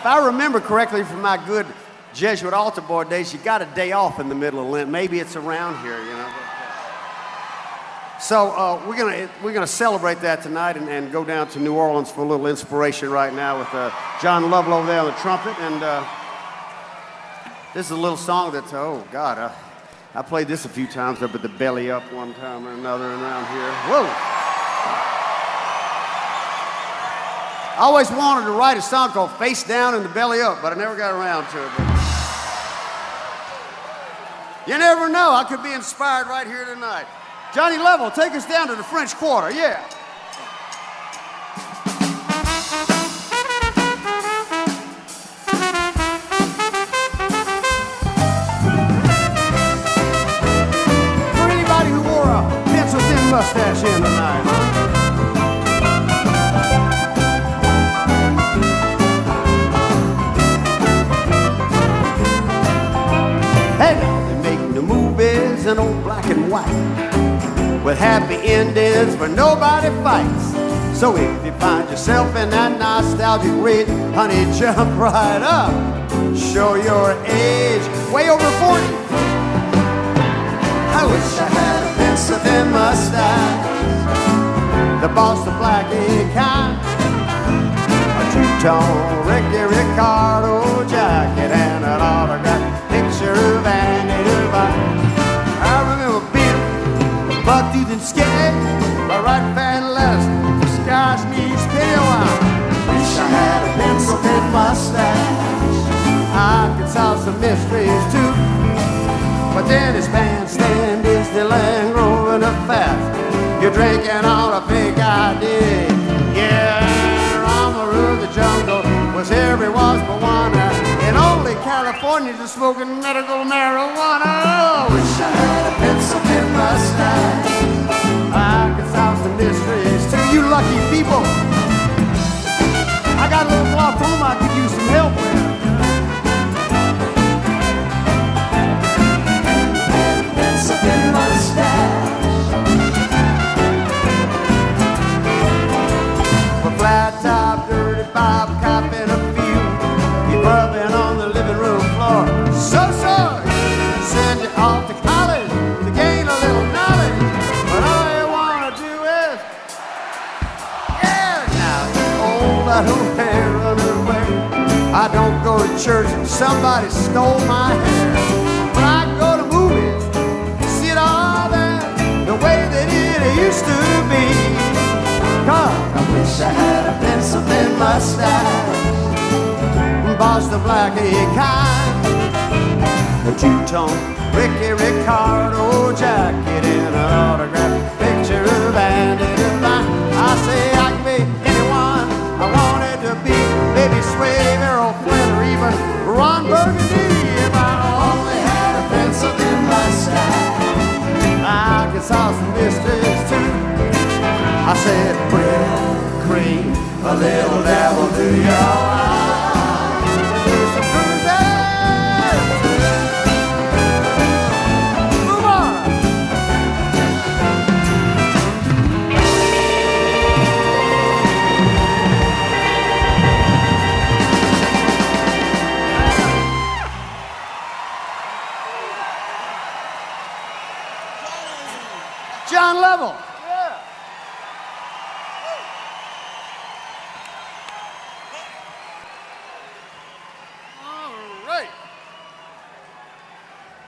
If I remember correctly from my good Jesuit altar boy days, you got a day off in the middle of Lent. Maybe it's around here, you know. So we're gonna celebrate that tonight and go down to New Orleans for a little inspiration right now with John Lovell over there on the trumpet. And this is a little song that's, oh God, I played this a few times up at the Belly Up one time or another around here. Whoa! I always wanted to write a song called Face Down and the Belly Up, but I never got around to it. But you never know, I could be inspired right here tonight. Johnny Lovell, take us down to the French Quarter, yeah. For anybody who wore a pencil-thin mustache in tonight, huh? Hey, now they're making the movies in old black and white with happy endings where nobody fights. So if you find yourself in that nostalgic read, honey, jump right up. Show your age, way over 40. I wish I had a pencil-thin mustache, the Boston Blackie kind, a two-tone Ricky Ricardo jacket, and an autographed picture of Andy Devine. I remember being buck-toothed and skinny, by writing fan letters to Sky Sneeze Pennywise. Wish I had a pencil-thin mustache, I could solve some mysteries too. But then his bandstand Disneyland growing up fast. You're drinking on a fake ID. Yeah, Rama the jungle was everyone's but one. And only Californians are smoking medical marijuana. Oh, wish I had a pencil-thin mustache, I could solve some mysteries too. You lucky people. I got a little glaucoma I could use some help with. Pencil-thin mustache, with flat top, dirty Bob copping a few, keep rubbing on the living room floor. So sorry, send you off to college to gain a little knowledge, but all you wanna do is, yeah, now old I don't wear underwear. I don't go to church, somebody stole my hair. But I go to movies, see it all there, the way that it used to be. God, I wish I had a pencil-thin mustache, Boston Blackie kind, a two-tone Ricky Ricardo jacket, and an autographed picture of Andy Devine. I say I can be anyone I wanted to be, maybe Sway, Errol Flynn, or even Ron Burgundy. If I only had a pencil-thin mustache, I could solve some mysteries too. I said, bread, cream, a little dabble to your eyes. Do some cruising. Move on. John Lovell.